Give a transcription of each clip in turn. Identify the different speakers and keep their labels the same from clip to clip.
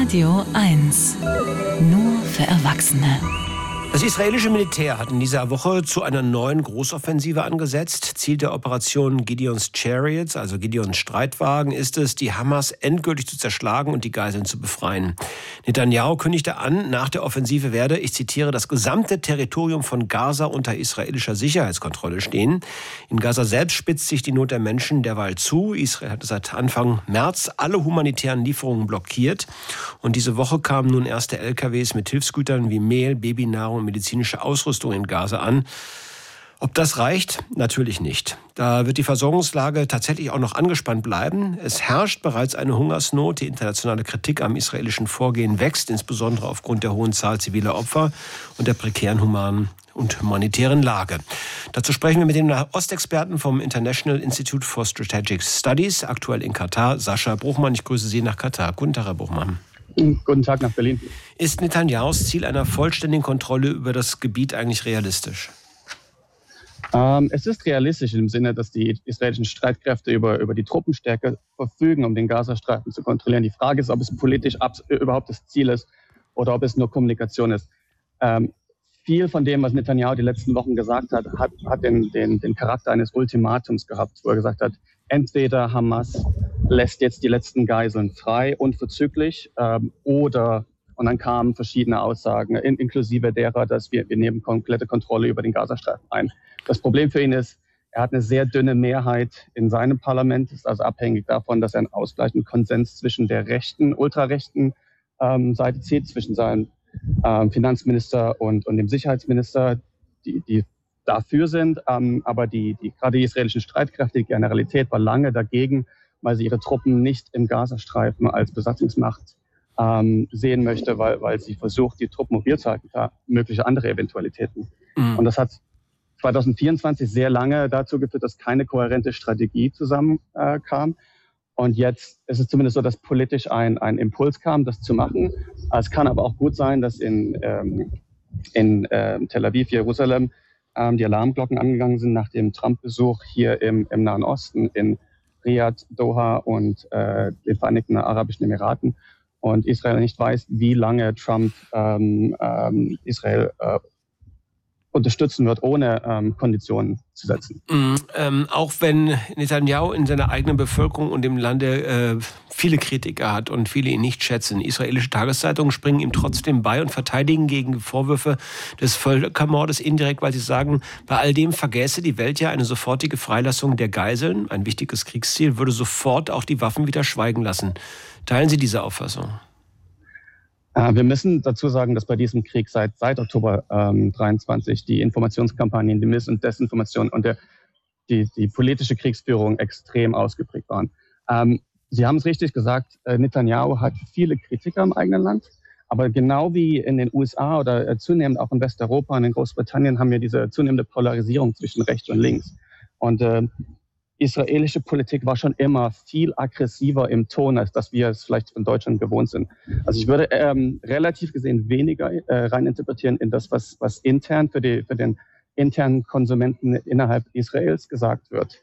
Speaker 1: Radio 1. Nur für Erwachsene.
Speaker 2: Das israelische Militär hat in dieser Woche zu einer neuen Großoffensive angesetzt. Ziel der Operation Gideon's Chariots, also Gideons Streitwagen, ist es, die Hamas endgültig zu zerschlagen und die Geiseln zu befreien. Netanyahu kündigte an, nach der Offensive werde, ich zitiere, das gesamte Territorium von Gaza unter israelischer Sicherheitskontrolle stehen. In Gaza selbst spitzt sich die Not der Menschen derweil zu. Israel hatte seit Anfang März alle humanitären Lieferungen blockiert. Und diese Woche kamen nun erste LKWs mit Hilfsgütern wie Mehl, Babynahrung und medizinische Ausrüstung in Gaza an. Ob das reicht? Natürlich nicht. Da wird die Versorgungslage tatsächlich auch noch angespannt bleiben. Es herrscht bereits eine Hungersnot. Die internationale Kritik am israelischen Vorgehen wächst, insbesondere aufgrund der hohen Zahl ziviler Opfer und der prekären humanen und humanitären Lage. Dazu sprechen wir mit dem Ostexperten vom International Institute for Strategic Studies, aktuell in Katar, Sascha Bruchmann. Ich grüße Sie nach Katar. Guten Tag, Herr Bruchmann.
Speaker 3: Guten Tag nach Berlin.
Speaker 2: Ist Netanyahus Ziel einer vollständigen Kontrolle über das Gebiet eigentlich realistisch?
Speaker 3: Es ist realistisch im Sinne, dass die israelischen Streitkräfte über die Truppenstärke verfügen, um den Gazastreifen zu kontrollieren. Die Frage ist, ob es politisch überhaupt das Ziel ist oder ob es nur Kommunikation ist. Viel von dem, was Netanyahu die letzten Wochen gesagt hat, hat den Charakter eines Ultimatums gehabt, wo er gesagt hat, entweder Hamas lässt jetzt die letzten Geiseln frei, unverzüglich, oder, und dann kamen verschiedene Aussagen, inklusive derer, dass wir nehmen komplette Kontrolle über den Gazastreifen ein. Das Problem für ihn ist, er hat eine sehr dünne Mehrheit in seinem Parlament, ist also abhängig davon, dass er einen ausgleichenden Konsens zwischen der rechten, ultrarechten Seite zieht, zwischen seinem Finanzminister und dem Sicherheitsminister, die dafür sind, aber gerade die israelischen Streitkräfte, die Generalität war lange dagegen, weil sie ihre Truppen nicht im Gazastreifen als Besatzungsmacht sehen möchte, weil sie versucht, die Truppen mobil zu halten, da mögliche andere Eventualitäten. Mhm. Und das hat 2024 sehr lange dazu geführt, dass keine kohärente Strategie zusammenkam. Und jetzt ist es zumindest so, dass politisch ein Impuls kam, das zu machen. Es kann aber auch gut sein, dass in Tel Aviv, Jerusalem, die Alarmglocken angegangen sind nach dem Trump-Besuch hier im Nahen Osten, in Riyadh, Doha und den Vereinigten Arabischen Emiraten. Und Israel nicht weiß, wie lange Trump Israel unterstützen wird, ohne Konditionen zu setzen.
Speaker 2: Auch wenn Netanyahu in seiner eigenen Bevölkerung und im Lande viele Kritiker hat und viele ihn nicht schätzen, israelische Tageszeitungen springen ihm trotzdem bei und verteidigen gegen Vorwürfe des Völkermordes indirekt, weil sie sagen, bei all dem vergäße die Welt ja eine sofortige Freilassung der Geiseln. Ein wichtiges Kriegsziel würde sofort auch die Waffen wieder schweigen lassen. Teilen Sie diese Auffassung?
Speaker 3: Wir müssen dazu sagen, dass bei diesem Krieg seit Oktober 23 die Informationskampagnen, die Miss- und Desinformation und die politische Kriegsführung extrem ausgeprägt waren. Sie haben es richtig gesagt, Netanyahu hat viele Kritiker im eigenen Land, aber genau wie in den USA oder zunehmend auch in Westeuropa und in Großbritannien haben wir diese zunehmende Polarisierung zwischen rechts und links. Und israelische Politik war schon immer viel aggressiver im Ton, als dass wir es vielleicht von Deutschland gewohnt sind. Also ich würde relativ gesehen weniger reininterpretieren in das, was intern für den internen Konsumenten innerhalb Israels gesagt wird.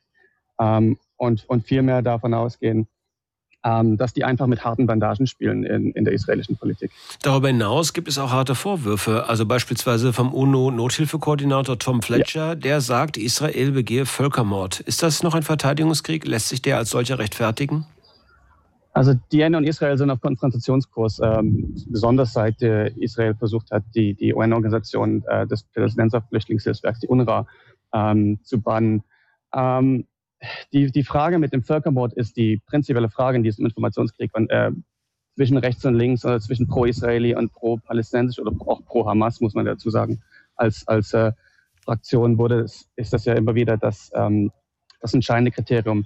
Speaker 3: Und viel mehr davon ausgehen, dass die einfach mit harten Bandagen spielen in der israelischen Politik.
Speaker 2: Darüber hinaus gibt es auch harte Vorwürfe, also beispielsweise vom UNO-Nothilfekoordinator Tom Fletcher, der sagt, Israel begehe Völkermord. Ist das noch ein Verteidigungskrieg? Lässt sich der als solcher rechtfertigen?
Speaker 3: Also die UN und Israel sind auf Konfrontationskurs, besonders seit Israel versucht hat, die UN-Organisation des Palästinenser-Flüchtlingshilfswerks, die UNRWA, zu bannen. Die Frage mit dem Völkermord ist die prinzipielle Frage in diesem Informationskrieg und zwischen rechts und links oder zwischen pro-Israeli und pro-palästinensisch oder auch pro-Hamas, muss man dazu sagen. Als Fraktion ist das ja immer wieder das entscheidende Kriterium.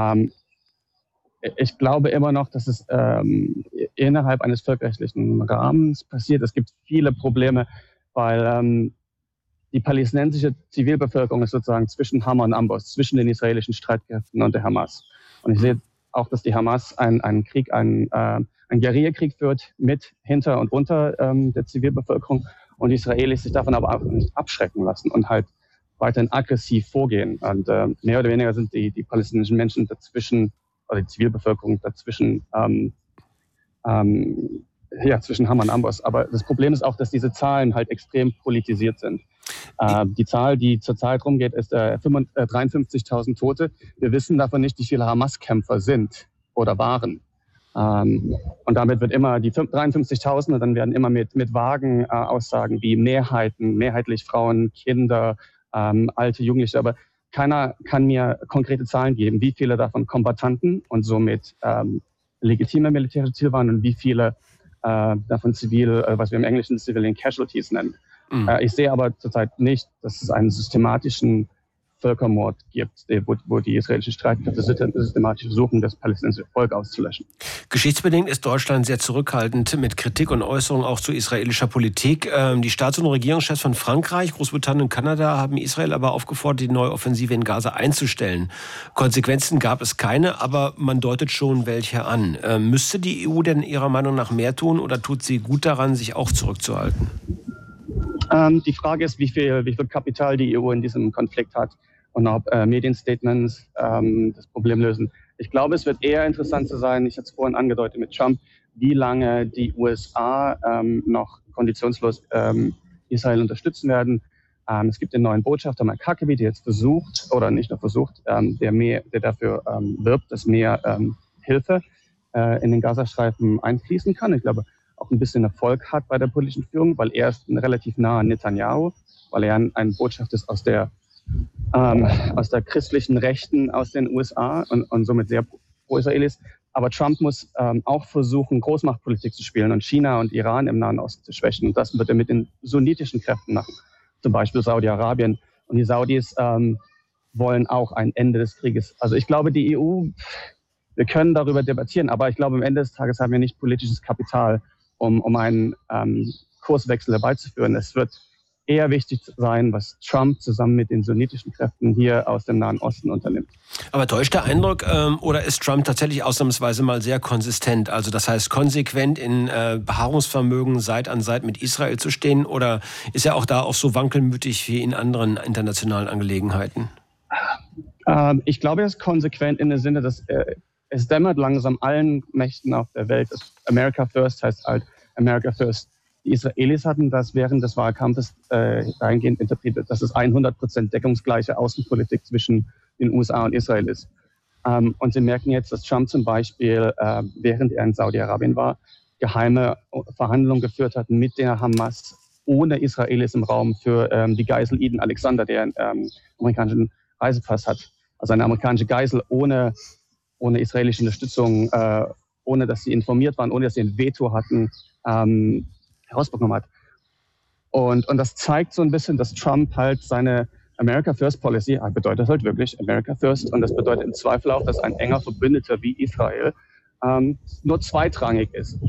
Speaker 3: Ich glaube immer noch, dass es innerhalb eines völkerrechtlichen Rahmens passiert. Es gibt viele Probleme, weil die palästinensische Zivilbevölkerung ist sozusagen zwischen Hammer und Amboss, zwischen den israelischen Streitkräften und der Hamas. Und ich sehe auch, dass die Hamas einen Guerillakrieg führt mit hinter und unter der Zivilbevölkerung und die Israelis sich davon aber auch nicht abschrecken lassen und halt weiterhin aggressiv vorgehen. Und mehr oder weniger sind die palästinensischen Menschen dazwischen, oder die Zivilbevölkerung dazwischen zwischen Hammer und Amboss. Aber das Problem ist auch, dass diese Zahlen halt extrem politisiert sind. Die Zahl, die zurzeit rumgeht, ist 53.000 Tote. Wir wissen davon nicht, wie viele Hamas-Kämpfer sind oder waren. Und damit wird immer die 53.000 und dann werden immer mit vagen Aussagen wie mehrheitlich Frauen, Kinder, alte, Jugendliche. Aber keiner kann mir konkrete Zahlen geben, wie viele davon Kombattanten und somit legitime militärische Ziele waren und wie viele davon was wir im Englischen Civilian Casualties nennen. Ich sehe aber zurzeit nicht, dass es einen systematischen Völkermord gibt, wo die israelischen Streitkräfte systematisch versuchen, das palästinensische Volk auszulöschen.
Speaker 2: Geschichtsbedingt ist Deutschland sehr zurückhaltend mit Kritik und Äußerungen auch zu israelischer Politik. Die Staats- und Regierungschefs von Frankreich, Großbritannien und Kanada haben Israel aber aufgefordert, die neue Offensive in Gaza einzustellen. Konsequenzen gab es keine, aber man deutet schon welche an. Müsste die EU denn Ihrer Meinung nach mehr tun oder tut sie gut daran, sich auch zurückzuhalten?
Speaker 3: Die Frage ist, wie viel Kapital die EU in diesem Konflikt hat und ob Medienstatements das Problem lösen. Ich glaube, es wird eher interessant zu sein, ich hatte es vorhin angedeutet mit Trump, wie lange die USA noch konditionslos Israel unterstützen werden. Es gibt den neuen Botschafter Mike Huckabee, der jetzt versucht, oder nicht nur versucht, der dafür wirbt, dass mehr Hilfe in den Gazastreifen einfließen kann. Ich glaube, auch ein bisschen Erfolg hat bei der politischen Führung, weil er ist relativ nah an Netanyahu, weil er ein Botschafter ist aus der christlichen Rechten aus den USA und somit sehr pro-israelisch. Aber Trump muss auch versuchen, Großmachtpolitik zu spielen und China und Iran im Nahen Osten zu schwächen. Und das wird er mit den sunnitischen Kräften machen, zum Beispiel Saudi-Arabien. Und die Saudis wollen auch ein Ende des Krieges. Also ich glaube, die EU, wir können darüber debattieren, aber ich glaube, am Ende des Tages haben wir nicht politisches Kapital, um einen Kurswechsel herbeizuführen. Es wird eher wichtig sein, was Trump zusammen mit den sunnitischen Kräften hier aus dem Nahen Osten unternimmt.
Speaker 2: Aber täuscht der Eindruck, oder ist Trump tatsächlich ausnahmsweise mal sehr konsistent? Also das heißt, konsequent in Beharrungsvermögen Seite an Seite mit Israel zu stehen? Oder ist er auch da auch so wankelmütig wie in anderen internationalen Angelegenheiten?
Speaker 3: Ich glaube, er ist konsequent in dem Sinne, dass es dämmert langsam allen Mächten auf der Welt. America First heißt halt America First. Die Israelis hatten das während des Wahlkampfes dahingehend interpretiert, dass es 100% deckungsgleiche Außenpolitik zwischen den USA und Israel ist. Und sie merken jetzt, dass Trump zum Beispiel, während er in Saudi-Arabien war, geheime Verhandlungen geführt hat mit der Hamas ohne Israelis im Raum für die Geisel Eden Alexander, der einen amerikanischen Reisepass hat. Also eine amerikanische Geisel ohne israelische Unterstützung, ohne dass sie informiert waren, ohne dass sie ein Veto hatten, herausbekommen hat. Und das zeigt so ein bisschen, dass Trump halt seine America First Policy bedeutet halt wirklich America First. Und das bedeutet im Zweifel auch, dass ein enger Verbündeter wie Israel nur zweitrangig ist.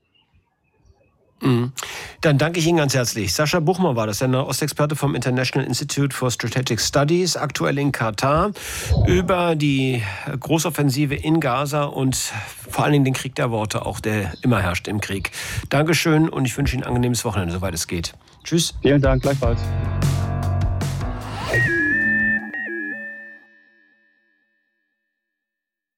Speaker 2: Dann danke ich Ihnen ganz herzlich. Sascha Buchmann war das, der Nahostexperte vom International Institute for Strategic Studies, aktuell in Katar, über die Großoffensive in Gaza und vor allen Dingen den Krieg der Worte, auch der immer herrscht im Krieg. Dankeschön und ich wünsche Ihnen ein angenehmes Wochenende, soweit es geht. Tschüss.
Speaker 3: Vielen Dank, gleichfalls.